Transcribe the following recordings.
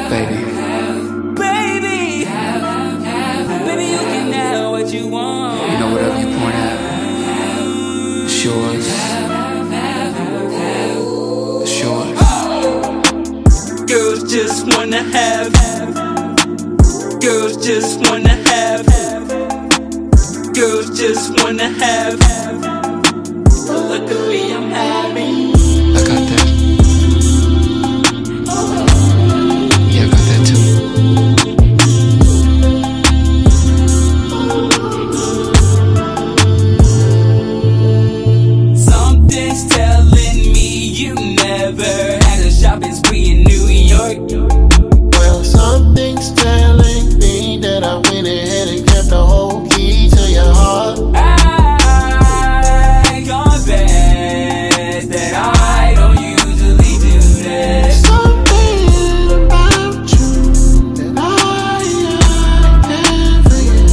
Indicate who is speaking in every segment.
Speaker 1: Baby,
Speaker 2: baby, you can have what you want.
Speaker 1: you know whatever you point at, it's yours. It's yours.
Speaker 2: Girls just wanna have. Girls just wanna have. Girls just wanna have. But luckily I'm having.
Speaker 1: I got that. Yeah, I got that too.
Speaker 2: Something's telling me you never had a shopping spree in New York.
Speaker 3: Well, something's telling me that I went ahead and kept the whole key to your heart.
Speaker 2: I confess that I don't usually do that.
Speaker 3: Something about you that I can't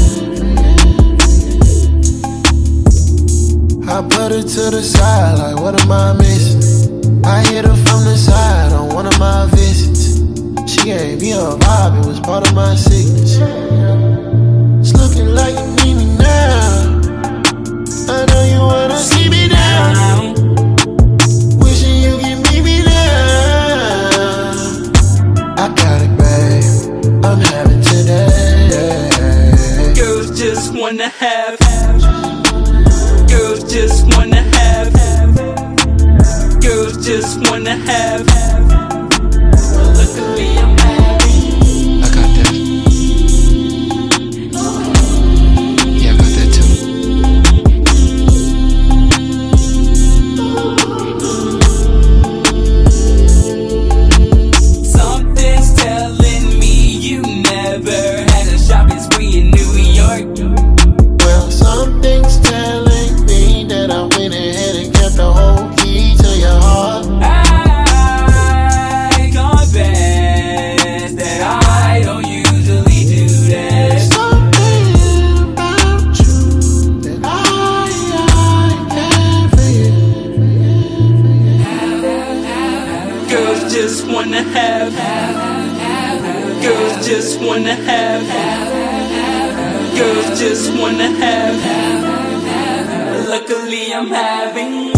Speaker 3: forget. I put her to the side, like what am I missing? I hit her from the side on one of my visits. She gave me a vibe, it was part of my sickness. It's looking like you need me now. I know you wanna see me down. Wishing you can meet me there. I got it, babe. I'm having today.
Speaker 2: Girls just wanna have. Girls just wanna have. Girls just wanna have. But luckily I'm having.
Speaker 1: I got that. Yeah, I got that too.
Speaker 2: Something's telling me you never had a shopping spree in New York.
Speaker 3: Well, something's telling me that I went ahead and kept the whole key to your heart.
Speaker 2: I confess that I don't usually do that.
Speaker 3: Something about you that I can't forget.
Speaker 2: Girls just wanna have. Girls just wanna have. Girls just wanna have. Luckily I'm having.